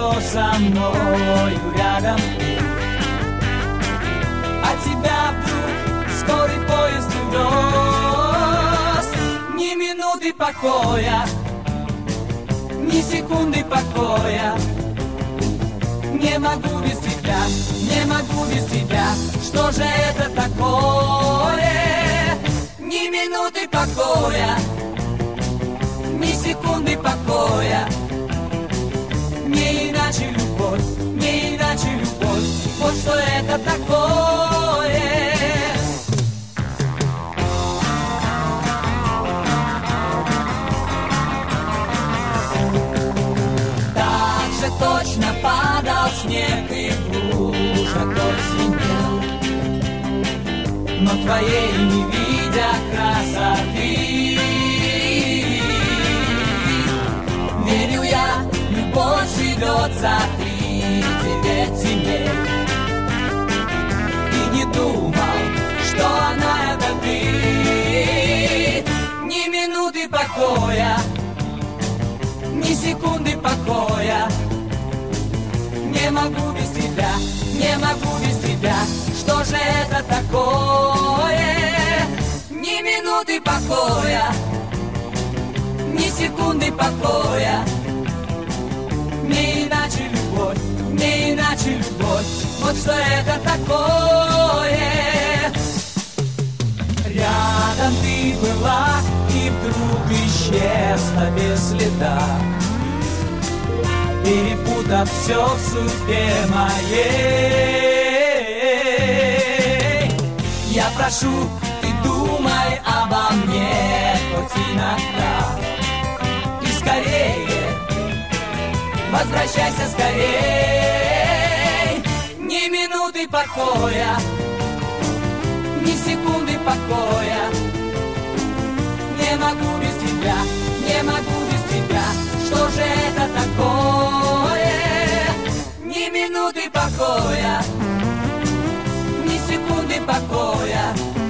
что со мною рядом ты. А тебя вдруг скорый поезд увез. Ни минуты покоя, ни секунды покоя. Не могу без тебя, не могу без тебя. Что же это такое? Ни минуты покоя, ни секунды покоя. Не иначе любовь, не иначе любовь. Вот что это такое. Так же точно падал снег и в лужах вдоль звенел. Но твоей не видя красоты, верю я, любовь живет за 39 земель. И не думал, что она это ты. Ни минуты покоя, ни секунды покоя. Не могу без тебя, не могу без тебя. Что же это такое? Ни минуты покоя, ни секунды покоя. Не иначе любовь, не иначе любовь. Вот что это такое. Рядом ты была и вдруг исчезла без следа, перепутав все в судьбе моей. Я прошу, ты думай обо мне хоть иногда. И скорее, возвращайся скорей. Ни минуты покоя, ни секунды покоя. Не могу без тебя, не могу без тебя. Что же это такое? Ни минуты покоя, ни секунды покоя.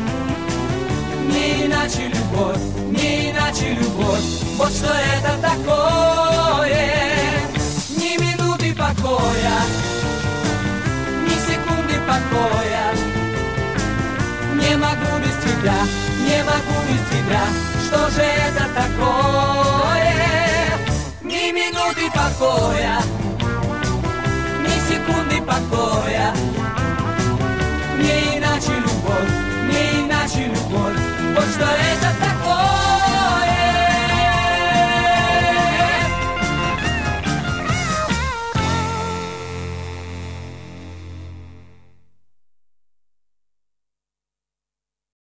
Не иначе любовь, не иначе любовь. Вот что это такое. Ни минуты покоя, ни секунды покоя. Не могу без тебя, не могу без тебя. Что же это такое? Ни минуты покоя.